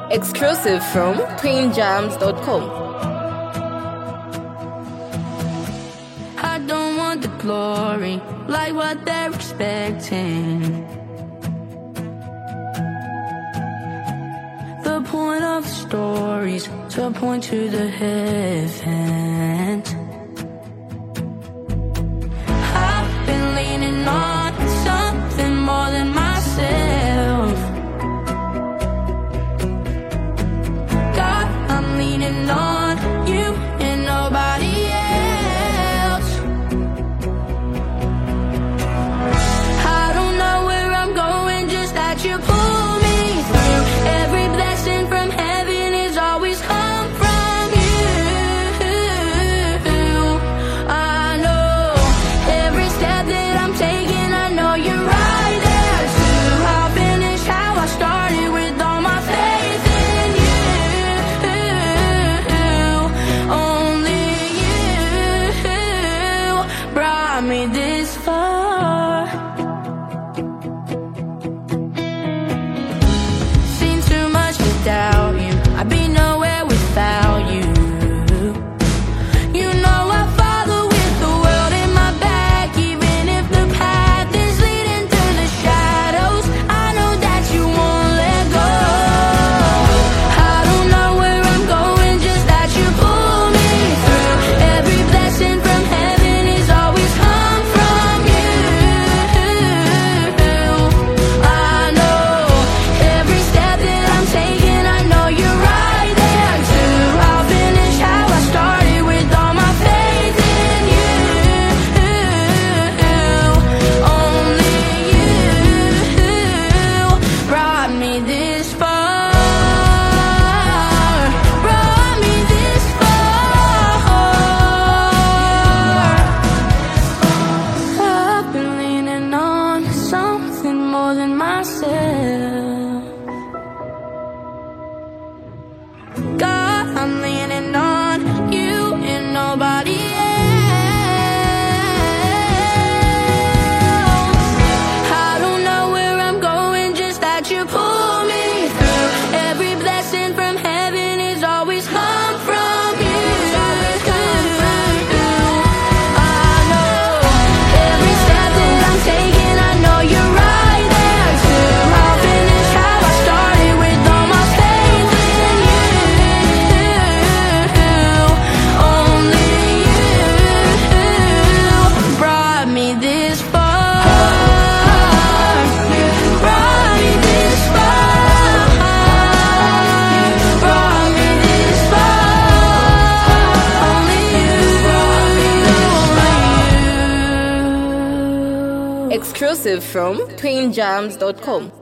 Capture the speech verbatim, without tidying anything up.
Exclusive from twin jams dot com. I don't want the glory like what they're expecting. The point of the stories to point to the heavens. I've been leaning on something more than myself. God, I'm leaning on you and nobody else. I don't know where I'm going, just that you pull me through. Every blessing from heaven is always come from you. I know every step that I'm taking, I know you're right there too. I'll finish how I started with all my faith in you. Only you brought me this far. Seen too much without you, I'd be nowhere without you. You know I follow with the world in my back, even if the path is leading through the shadows. I know that you won't let go. I don't know where I'm going, just that you pull me through. Every blessing from heaven is always come from you. I know every step that I'm taking, I know you're right there too. I'll finish how I started with all my faith in you. Only you brought me this far. Brought me this far. I've been leaning on something more than myself. God, I'm leaning on you and nobody else. I don't know where I'm going, just that you pull me through. Every blessing from heaven is always come from you. I know every step that I'm taking, I know you're right there too. I'll finish how I started with all my faith in you. Only you brought me this far. Brought me this far. Brought me this far. Only you. Exclusive from twin jams dot com.